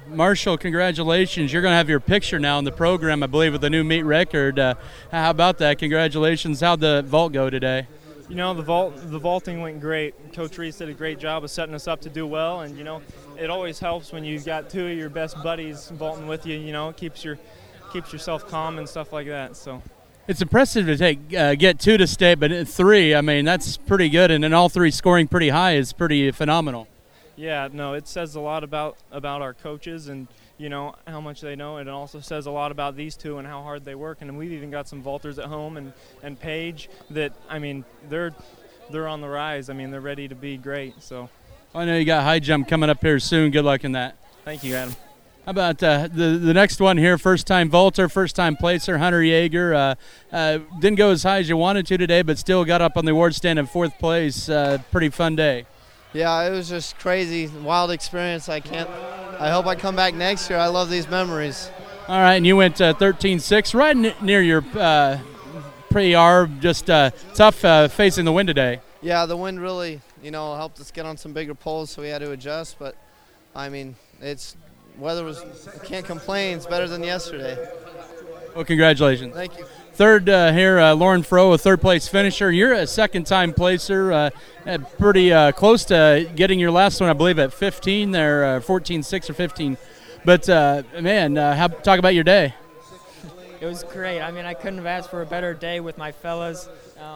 Marshall, congratulations. You're going to have your picture now in the program, I believe, with the new meet record. How about that? Congratulations. How'd the vault go today? You know, the vaulting went great. Coach Reese did a great job of setting us up to do well, and, you know, it always helps when you've got two of your best buddies vaulting with you. You know, it keeps yourself calm and stuff like that. So it's impressive to get 2 to state, but 3, I mean, that's pretty good, and then all 3 scoring pretty high is pretty phenomenal. Yeah, no, it says a lot about our coaches and, you know, how much they know. And it also says a lot about these two and how hard they work. And we've even got some vaulters at home and Paige that, I mean, they're on the rise. I mean, they're ready to be great. So I know you got high jump coming up here soon. Good luck in that. Thank you, Adam. How about the next one here, first-time vaulter, first-time placer, Hunter Yeager. Didn't go as high as you wanted to today, but still got up on the award stand in 4th place. Pretty fun day. Yeah, it was just crazy, wild experience. I hope I come back next year. I love these memories. All right, and you went 13.6, right near your pre-R, just tough facing the wind today. Yeah, the wind really, you know, helped us get on some bigger poles, so we had to adjust. But, I mean, weather was, can't complain. It's better than yesterday. Well, congratulations. Thank you. Third here, Lauren Froh, a third-place finisher. You're a second-time placer, pretty close to getting your last one, I believe, at 15 there, 14.6 or 15. But, man, talk about your day. It was great. I mean, I couldn't have asked for a better day with my fellas.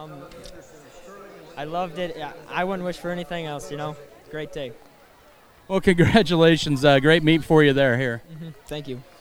I loved it. I wouldn't wish for anything else, you know. Great day. Well, congratulations. Great meet for you there here. Thank you.